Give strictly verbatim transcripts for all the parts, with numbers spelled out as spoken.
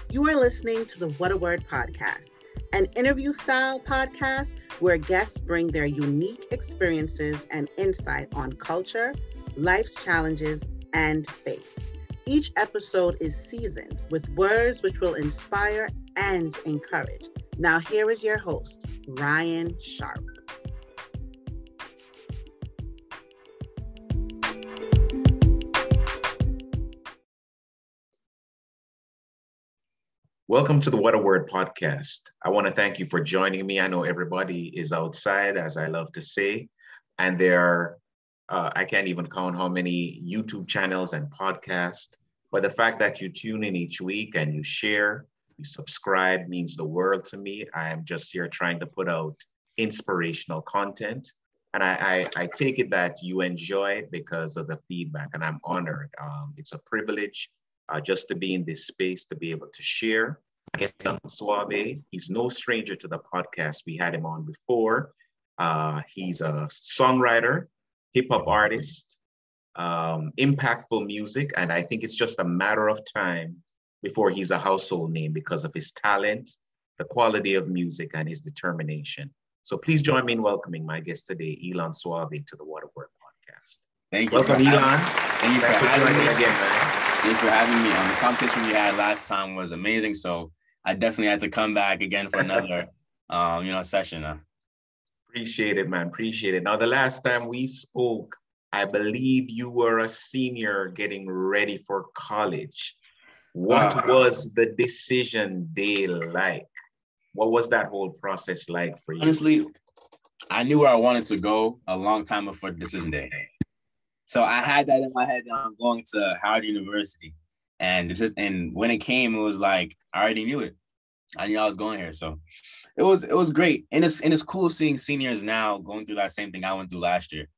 You are listening to the What a Word podcast, an interview-style podcast where guests bring their unique experiences and insight on culture, life's challenges, and faith. Each episode is seasoned with words which will inspire and encourage. Now here is your host, Ryan Sharp. Welcome to the What a Word podcast. I want to thank you for joining me. I know everybody is outside, as I love to say, and there are, uh, I can't even count how many YouTube channels and podcasts, but the fact that you tune in each week and you share, you subscribe means the world to me. I am just here trying to put out inspirational content, and I, I, I take it that you enjoy it because of the feedback, and I'm honored. Um, it's a privilege Uh, just to be in this space, to be able to share. I guess Ilan Suave, he's no stranger to the podcast. We had him on before. Uh, he's a songwriter, hip hop artist, um, impactful music. And I think it's just a matter of time before he's a household name because of his talent, the quality of music, and his determination. So please join me in welcoming my guest today, Ilan Suave, to the What a Word podcast. Thank you. Welcome, Ilan. Thank you Thanks for for having joining me again, man. Thanks for having me. Um, the conversation we had last time was amazing, so I definitely had to come back again for another, um, you know, session. Uh. Appreciate it, man. Appreciate it. Now, the last time we spoke, I believe you were a senior getting ready for college. What Uh, was the decision day like? What was that whole process like for you? honestly, I knew where I wanted to go a long time before decision day. So I had that in my head that I'm going to Howard University. And it just and when it came, it was like I already knew it. I knew I was going here. So it was it was great. And it's and it's cool seeing seniors now going through that same thing I went through last year.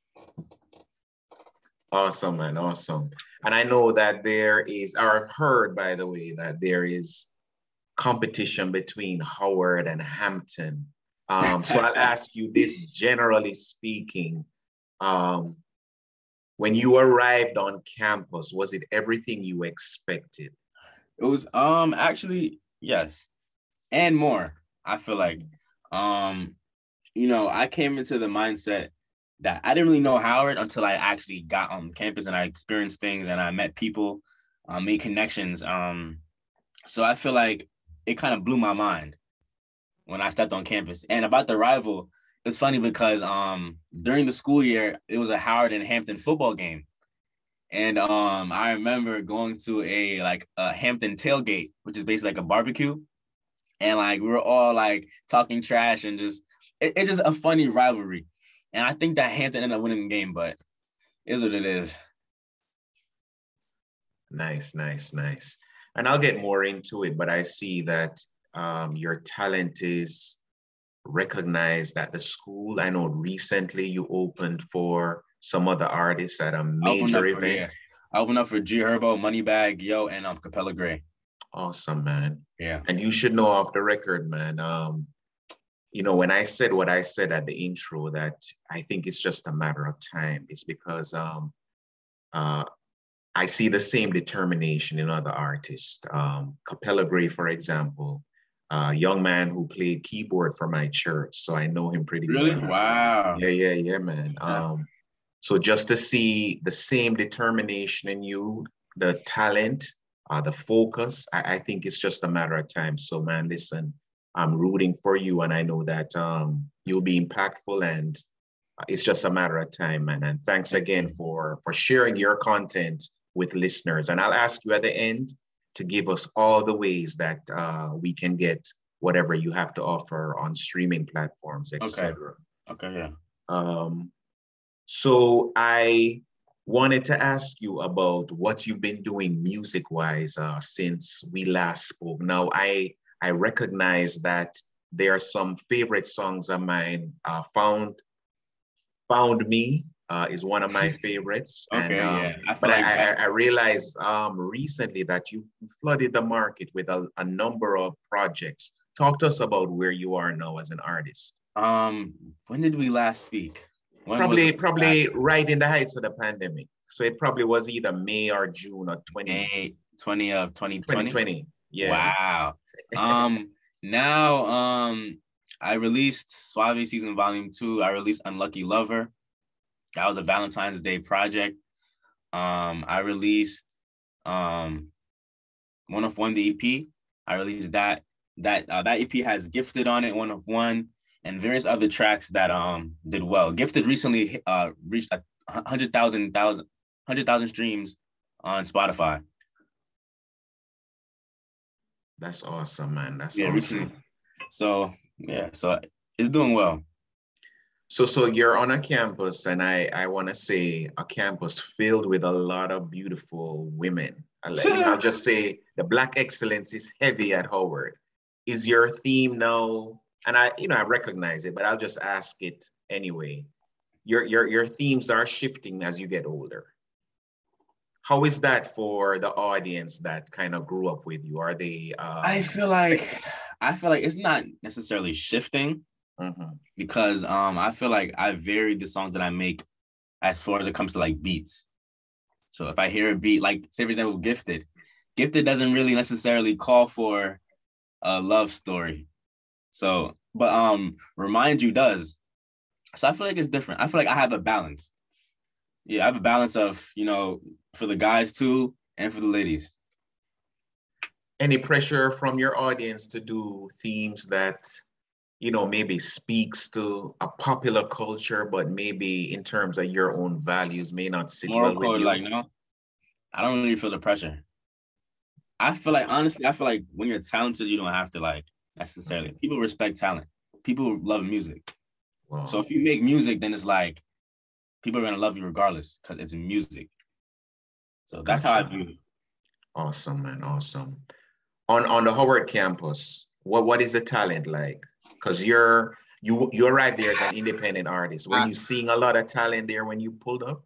Awesome, man. Awesome. And I know that there is, or I've heard, by the way, that there is competition between Howard and Hampton. Um, so I'll ask you this, generally speaking. Um, When you arrived on campus, was it everything you expected? It was um actually yes, and more. I feel like um you know I came into the mindset that I didn't really know Howard until I actually got on campus and I experienced things and I met people, uh, made connections. Um, so I feel like it kind of blew my mind when I stepped on campus. And about the rival, it's funny because um during the school year it was a Howard and Hampton football game. And um, I remember going to a like a Hampton tailgate, which is basically like a barbecue. And like, we were all like talking trash and just, it, it's just a funny rivalry. And I think that Hampton ended up winning the game, but it is what it is. Nice, nice, nice. And I'll get more into it, but I see that um, your talent is recognized at the school. I know recently you opened for some other artists at a major event. For, yeah. I opened up for G Herbo, Moneybagg Yo, and um Capella Gray. Awesome, man. Yeah. And you should know off the record, man. Um, you know, when I said what I said at the intro, that I think it's just a matter of time, it's because um, uh, I see the same determination in other artists. Um, Capella Gray, for example, a young man who played keyboard for my church, so I know him pretty really? well. Wow. Yeah, yeah, yeah, man. Yeah. Um, so just to see the same determination in you, the talent, uh, the focus, I, I think it's just a matter of time. So, man, listen, I'm rooting for you, and I know that um, you'll be impactful, and it's just a matter of time, man. And thanks again for for sharing your content with listeners. And I'll ask you at the end to give us all the ways that uh, we can get whatever you have to offer on streaming platforms, et cetera. Okay. Okay, yeah. Um, so I wanted to ask you about what you've been doing music-wise uh, since we last spoke. Now, I I recognize that there are some favorite songs of mine. Uh, Found Found Me uh, is one of my favorites. Okay, and, um, yeah. I but like I, I, I realized um, recently that you flooded the market with a, a number of projects. Talk to us about where you are now as an artist. Um, when did we last speak? When probably probably last... right in the heights of the pandemic. So it probably was either May or June or twenty May twenty of twenty twenty. twenty twenty. Yeah. Wow. Um, now um I released Suave Season Volume Two. I released Unlucky Lover. That was a Valentine's Day project. Um, I released um One of One, the E P. I released that. That uh, that E P has Gifted on it, One of One, and various other tracks that um did well. Gifted recently uh reached a hundred thousand thousand hundred thousand streams on Spotify. That's awesome, man. That's Yeah, awesome. recently. So yeah, so it's doing well. So, so you're on a campus, and I, I want to say a campus filled with a lot of beautiful women. I'll, let- you know, I'll just say the Black excellence is heavy at Howard. Is your theme now? And I, you know, I recognize it, but I'll just ask it anyway. Your, your, your themes are shifting as you get older. How is that for the audience that kind of grew up with you? Are they? Um, I feel like I feel like it's not necessarily shifting. Mhm. Because um I feel like I varied the songs that I make as far as it comes to like beats. So if I hear a beat, like say for example, Gifted, Gifted doesn't really necessarily call for a love story. So, but um Remind You does. So I feel like it's different. I feel like I have a balance. Yeah, I have a balance of, you know, for the guys too and for the ladies. Any pressure from your audience to do themes that, you know, maybe speaks to a popular culture, but maybe in terms of your own values may not sit Moral well with code, you? like, no, I don't really feel the pressure. I feel like, honestly, I feel like when you're talented, you don't have to like necessarily. People respect talent. People love music. Wow. So if you make music, then it's like people are gonna love you regardless because it's music. So that's Gotcha. how I view it. Awesome, man. Awesome. On on the Howard campus, what what is the talent like? Because you're you you arrived there as an independent artist. Were you seeing a lot of talent there when you pulled up?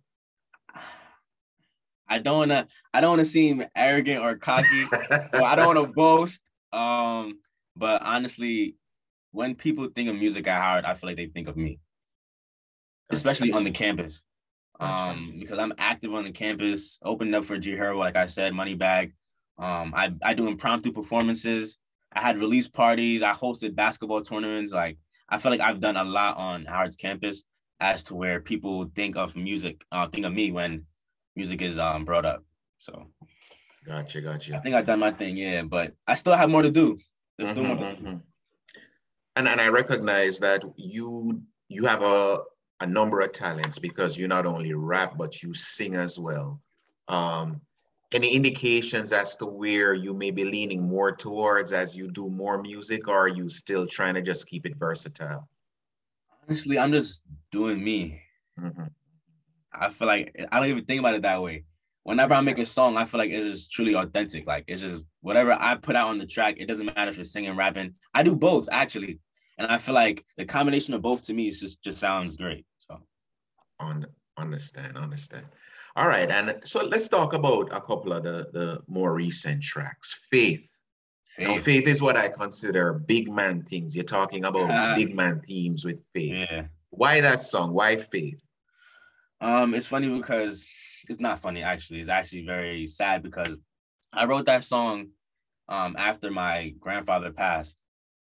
I don't wanna I don't wanna seem arrogant or cocky. Or I don't wanna boast. Um, but honestly, when people think of music at Howard, I feel like they think of me, Gotcha. especially on the campus. Gotcha. Um, because I'm active on the campus, opened up for G Herbo, like I said, Moneybag. Um, I I do impromptu performances. I had release parties. I hosted basketball tournaments. Like I feel like I've done a lot on Howard's campus as to where people think of music, uh, think of me when music is um brought up. So Gotcha, I gotcha. think I've done my thing, yeah. But I still have more to do. There's still more to Mhm, do. mhm. And and I recognize that you you have a a number of talents because you not only rap but you sing as well. Um, any indications as to where you may be leaning more towards as you do more music, or are you still trying to just keep it versatile? Honestly, I'm just doing me. Mhm. I feel like I don't even think about it that way. Whenever I make a song, I feel like it's just truly authentic. Like it's just whatever I put out on the track. It doesn't matter if it's singing, rapping. I do both actually, and I feel like the combination of both to me is just just sounds great. So, On understand, understand. All right, and so let's talk about a couple of the the more recent tracks. Faith. Now, Faith. Faith is what I consider big man things. You're talking about big man themes with Faith. Yeah. Why that song? Why Faith? Um, it's funny because it's not funny actually. It's actually very sad because I wrote that song um after my grandfather passed.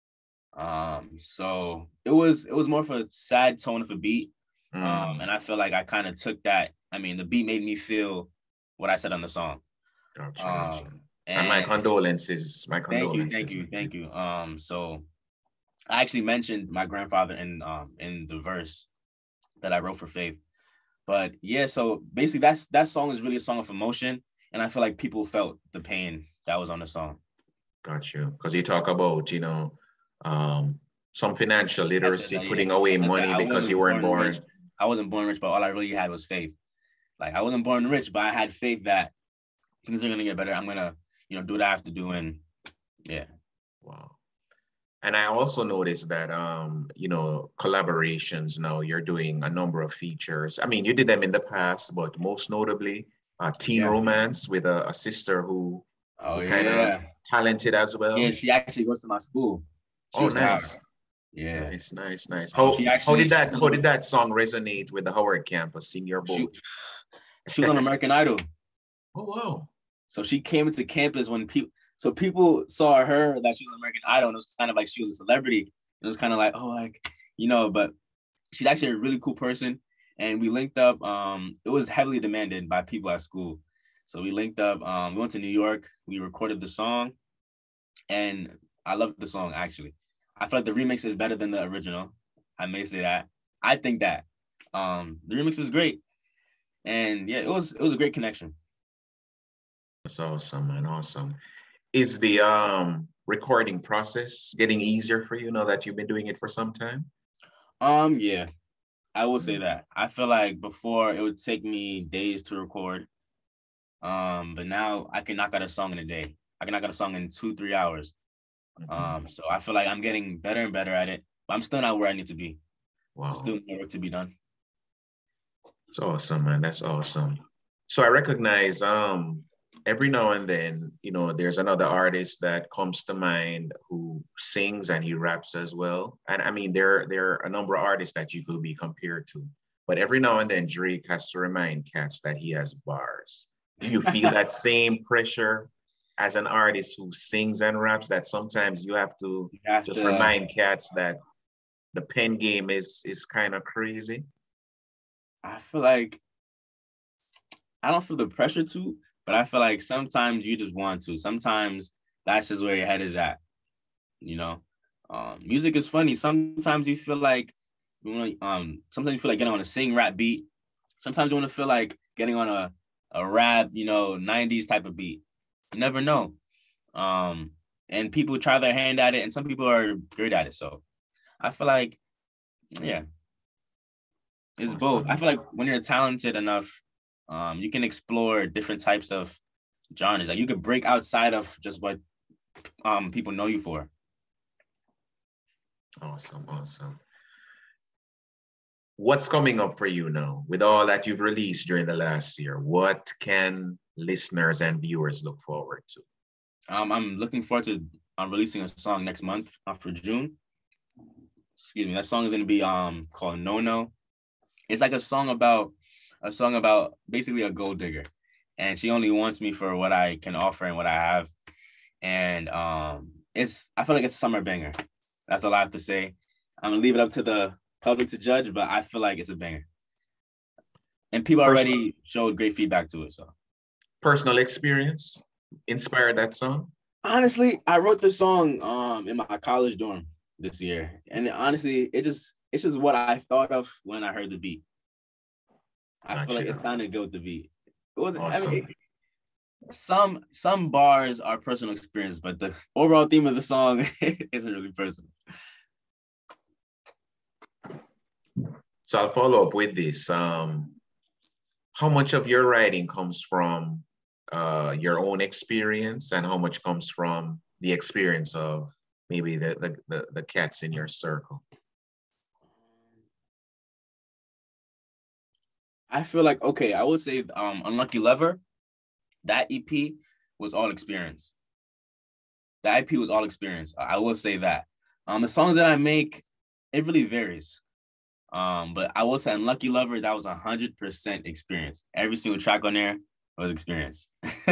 Um, so it was it was more for a sad tone of a beat. Mm. Um, and I feel like I kind of took that. I mean, the beat made me feel what I said on the song. Gotcha, gotcha. Um, And my and condolences, my thank you, condolences. thank you, thank you. Um, so I actually mentioned my grandfather in um in the verse that I wrote for Faith. But yeah, so basically that's that song is really a song of emotion, and I feel like people felt the pain that was on the song. Gotcha. Because you talk about, you know, um, some financial literacy, That, yeah, putting away I said money that I because you wasn't weren't born born. rich. I wasn't born rich, but all I really had was faith. Like I wasn't born rich, but I had faith that things are gonna get better. I'm gonna, you know, do what I have to do, and yeah. Wow. And I also noticed that, um, you know, collaborations now, you're doing a number of features. I mean, you did them in the past, but most notably, uh, Teen Yeah. Romance with a, a sister who, Oh who kind of yeah. talented as well. Yeah, she actually goes to my school. She Oh, was to Howard. nice. Yeah. Nice, nice, nice. Um, How, she how actually, did that she, how did that song resonate with the Howard campus, seeing your she, both? she was on American Idol. Oh, wow. So she came into campus when people, So people saw her that she was American Idol, and it was kind of like she was a celebrity. It was kind of like, oh, like, you know, but she's actually a really cool person. And we linked up. Um, it was heavily demanded by people at school. So we linked up. Um, we went to New York. We recorded the song. And I love the song, actually. I feel like the remix is better than the original. I may say that. I think that. Um, the remix is great. And yeah, it was it was a great connection. That's awesome, man. Awesome. Is the um recording process getting easier for you now that you've been doing it for some time? Um, yeah, I will say Mm. that. I feel like before it would take me days to record. Um, but now I can knock out a song in a day. I can knock out a song in two, three hours. Mhm. Um, so I feel like I'm getting better and better at it, but I'm still not where I need to be. There's Wow. still more work to be done. That's awesome, man. That's awesome. So I recognize um every now and then, you know, there's another artist that comes to mind who sings and he raps as well. And I mean, there there are a number of artists that you could be compared to, but every now and then Drake has to remind cats that he has bars. Do you feel that same pressure as an artist who sings and raps, that sometimes you have to You have just to, remind cats that the pen game is is kind of crazy? I feel like I don't feel the pressure to, but I feel like sometimes you just want to. Sometimes that's just where your head is at, you know. Um, music is funny. Sometimes you feel like you know, um, sometimes you feel like getting on a sing rap beat. Sometimes you want to feel like getting on a, a rap, you know, nineties type of beat. You never know. Um, and people try their hand at it, and some people are good at it. So I feel like, yeah, it's both. I Awesome. feel like when you're talented enough, um, you can explore different types of genres. Like you could break outside of just what um people know you for. Awesome. Awesome. What's coming up for you now with all that you've released during the last year? What can listeners and viewers look forward to? Um, I'm looking forward to um, releasing a song next month uh, for June. Excuse me. That song is gonna be um called No No. It's like a song about a song about basically a gold digger, and she only wants me for what I can offer and what I have. And um, it's I feel like it's a summer banger. That's all I have to say. I'm gonna leave it up to the public to judge, but I feel like it's a banger. And people Personal, already showed great feedback to it. So personal experience inspired that song? honestly, I wrote this song um in my college dorm this year, and honestly, it just it's just what I thought of when I heard the beat. I feel like it Gotcha. sounded good with the beat. It was, I mean, Awesome. it, some some bars are personal experience, but the overall theme of the song isn't really personal. So I'll follow up with this. Um, how much of your writing comes from uh, your own experience, and how much comes from the experience of maybe the, the, the, the cats in your circle? I feel like okay, I would say um Unlucky Lover, that E P was all experience. The I P was all experience. I will say that. Um, the songs that I make, it really varies. Um, but I will say Unlucky Lover, that was a hundred percent experience. Every single track on there was experience.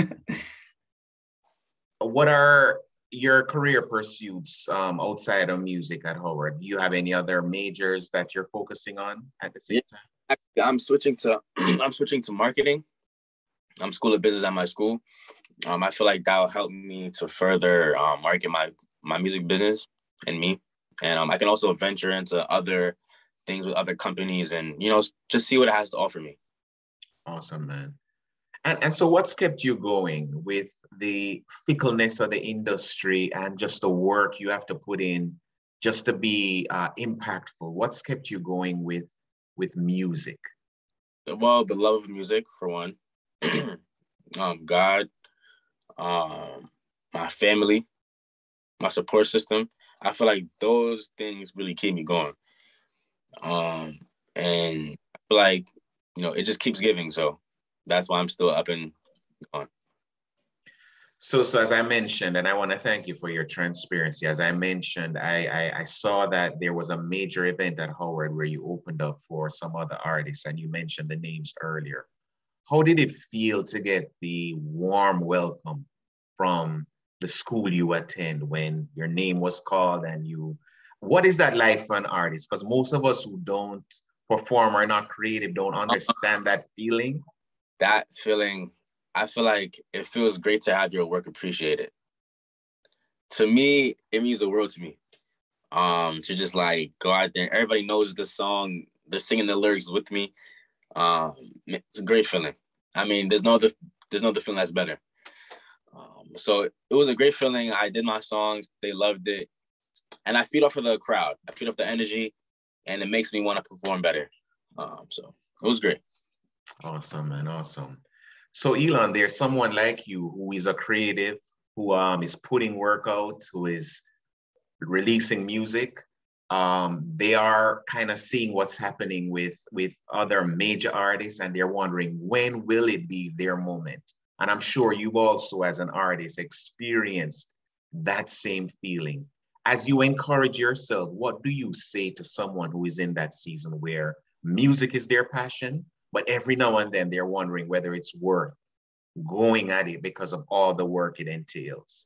What are your career pursuits um, outside of music at Howard? Do you have any other majors that you're focusing on at the Yeah, same time? I'm switching to I'm switching to marketing. I'm school of business at my school. Um, I feel like that will help me to further um, market my my music business and me, and um, I can also venture into other things with other companies, and you know, just see what it has to offer me. Awesome, man. And, and so what's kept you going with the fickleness of the industry and just the work you have to put in just to be uh, impactful? What's kept you going with with music? Well, the love of music for one, um, God, um, my family, my support system. I feel like those things really keep me going. Um, and I feel like, you know, it just keeps giving. So that's why I'm still up and on. So, so as I mentioned, and I want to thank you for your transparency. As I mentioned, I, I I saw that there was a major event at Howard where you opened up for some other artists, and you mentioned the names earlier. How did it feel to get the warm welcome from the school you attend when your name was called and you, what is that like for an artist? Because most of us who don't perform or not creative don't understand that feeling. That feeling, I feel like it feels great to have your work appreciated. To me, it means the world to me. Um, to just like go out there, everybody knows the song, they're singing the lyrics with me. Um, it's a great feeling. I mean, there's no other, there's no other feeling that's better. Um, so it was a great feeling. I did my songs, they loved it, and I feed off of the crowd. I feed off the energy, and it makes me want to perform better. Um, so it was great. Awesome, man, awesome. So Elon, there's someone like you who is a creative, who um is putting work out, who is releasing music. Um, they are kind of seeing what's happening with, with other major artists, and they're wondering, when will it be their moment? And I'm sure you've also, as an artist, experienced that same feeling. As you encourage yourself, what do you say to someone who is in that season where music is their passion, but every now and then they're wondering whether it's worth going at it because of all the work it entails?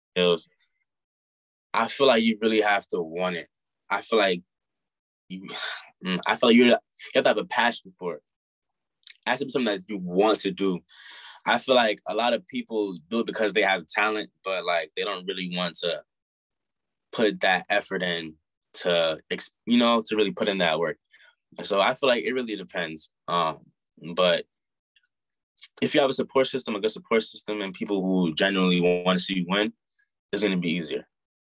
I feel like you really have to want it. I feel like you, I feel like you have to have a passion for it. It has to be something that you want to do. I feel like a lot of people do it because they have talent, but like they don't really want to put that effort in to, you know, to really put in that work. So I feel like it really depends. Um, but if you have a support system, a good support system, and people who genuinely want to see you win, it's going to be easier.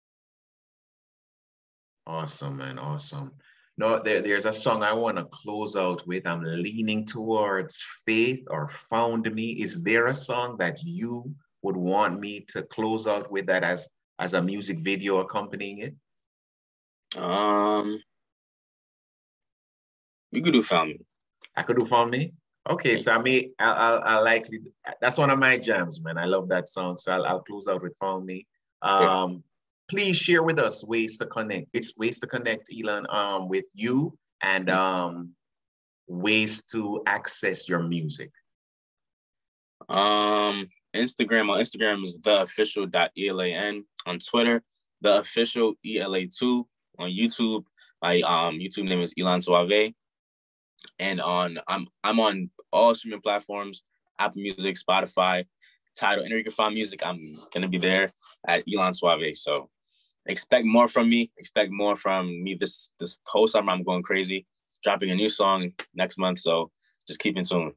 Awesome, man. Awesome. No, there, there's a song I want to close out with. I'm leaning towards Faith or Found Me. Is there a song that you would want me to close out with that as, as a music video accompanying it? Um, you could do Found Me. I could do Found Me? Okay, so I may, I'll, I'll, I'll likely, that's one of my jams, man. I love that song. So I'll, I'll close out with Found Me. Um, yeah. Please share with us ways to connect. It's ways to connect, Elon, um, with you, and um, ways to access your music. Um, Instagram. On Instagram is the official dot elan. On Twitter, the official E L A two. On YouTube, my um YouTube name is Elon Suave. And on I'm I'm on all streaming platforms: Apple Music, Spotify, Tidal. Anywhere you can find music, I'm gonna be there at Elon Suave. So expect more from me. Expect more from me this this whole summer. I'm going crazy, dropping a new song next month. So just keep in tune.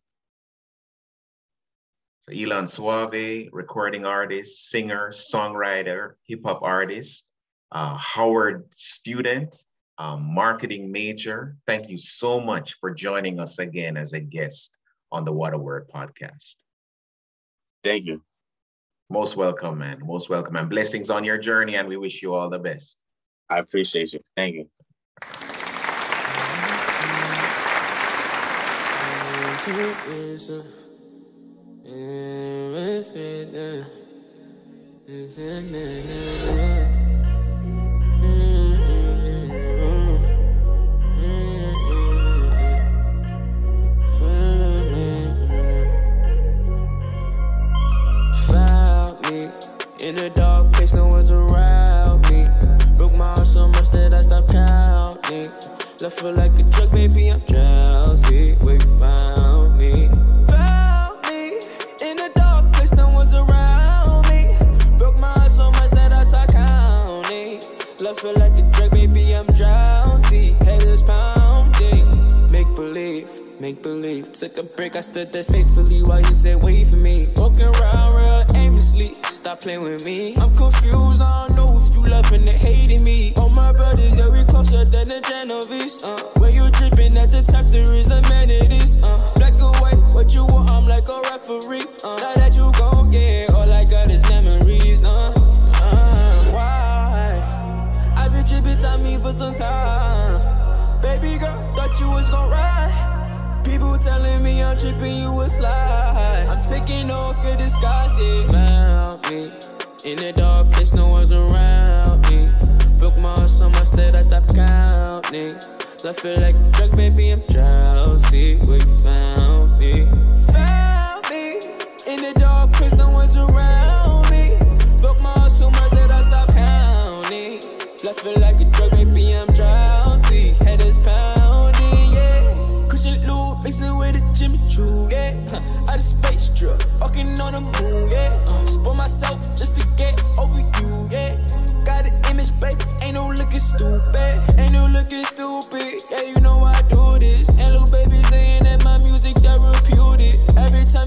So Elon Suave, recording artist, singer, songwriter, hip hop artist, uh, Howard student, um, marketing major. Thank you so much for joining us again as a guest on the What a Word podcast. Thank you. Most welcome, man. Most welcome, and blessings on your journey, and we wish you all the best. I appreciate you. Thank you. In a dark place, no one's around me. Broke my heart so much that I stopped counting. Left feel like a drug, baby, I'm drowsy. Where you found me? Found me. In a dark place, no one's around me. Broke my heart so much that I stopped counting. Left feel like a drug, baby, I'm drowsy. Head is pounding. Make believe, make believe. Took a break, I stood there faithfully while you said wait for me. Walking around real aimlessly. Stop playing with me. I'm confused, I don't know if you loving or hating me. All my brothers, yeah, we closer than the Genovese. Uh, when you dripping at the top, there is amenities. Uh, black or white, what you want, I'm like a referee. Uh, now that you gon' get, all I got is memories. Uh, uh, why? I been dripping on me for some time. Baby girl, thought you was gon' ride. People telling me I'm tripping, you a slide. I'm taking off your disguise, yeah. Found me in the dark place, no one's around me. Broke my heart so much that I stopped counting. I feel like a drug, baby, I'm drowsy. Where you found me? Found me in the dark place, no one's around me. Broke my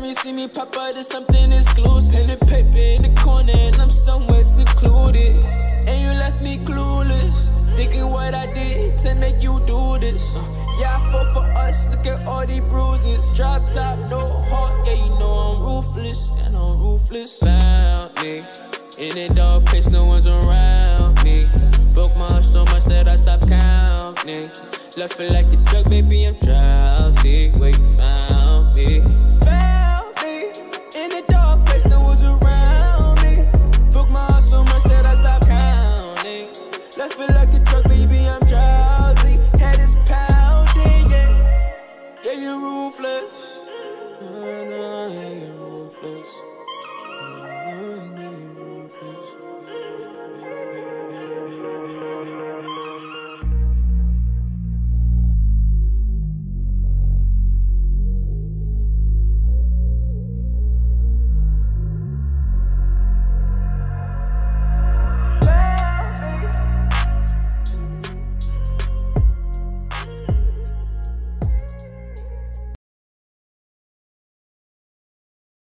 you see me pop out, it's something exclusive. And the paper in the corner, and I'm somewhere secluded. And you left me clueless, thinking what I did to make you do this. Uh, yeah, I fought for us, look at all these bruises. Drop top, no heart, yeah, you know I'm ruthless. And I'm ruthless. Found me in a dark place, no one's around me. Broke my heart so much that I stopped counting. Left it like a drug, baby, I'm drowsy. Where you found me?